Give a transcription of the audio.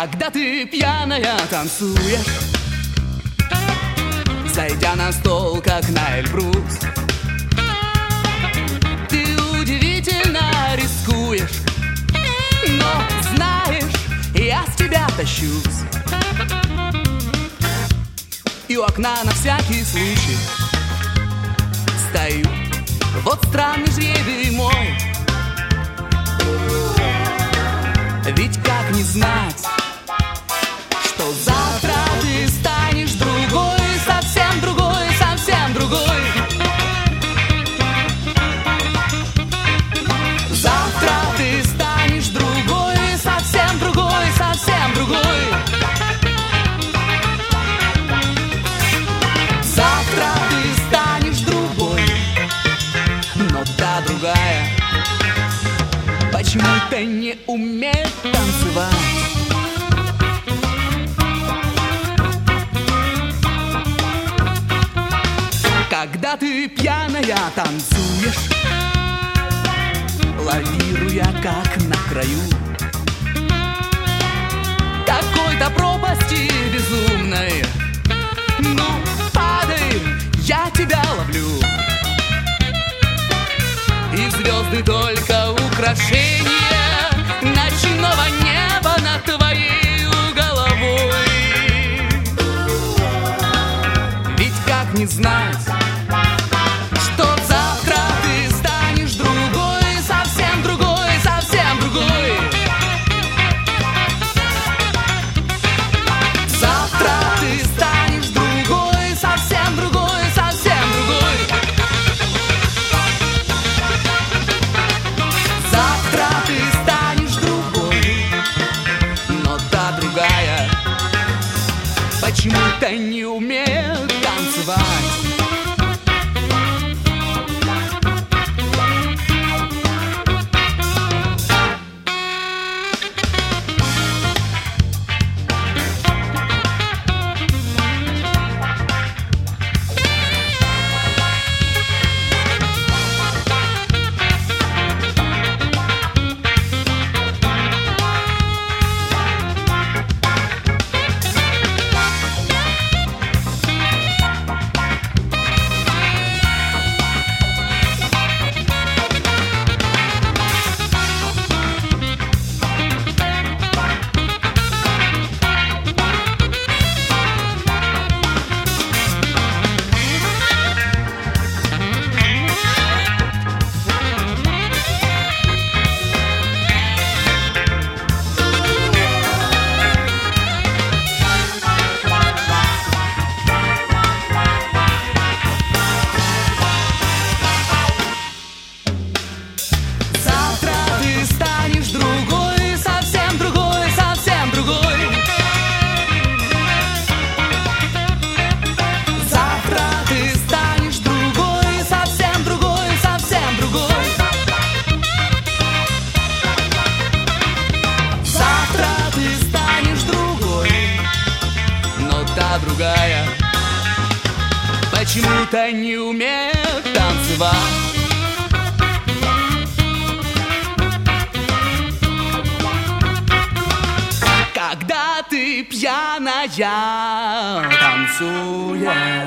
Когда ты пьяная танцуешь, зайдя на стол, как на Эльбрус, ты удивительно рискуешь, но знаешь, я с тебя тащусь. И у окна на всякий случай стою. Вот странный жребий мой, ведь как не знать, что завтра ты станешь другой, совсем другой, совсем другой. Завтра ты станешь другой, совсем другой, совсем другой. Завтра ты станешь другой, но та другая почему-то не умеет танцевать. Когда ты пьяная танцуешь, лавируя как на краю какой-то пропасти безумной, ну, падай, я тебя ловлю. И звезды только украшения ночного неба над твоей головой. Ведь как не знать, что завтра ты станешь другой, совсем другой, совсем другой. Завтра ты станешь другой, совсем другой, совсем другой. Завтра ты станешь другой, но та другая почему-то не умеет танцевать. Другая почему-то не умеет танцевать. Когда ты пьяная танцуешь.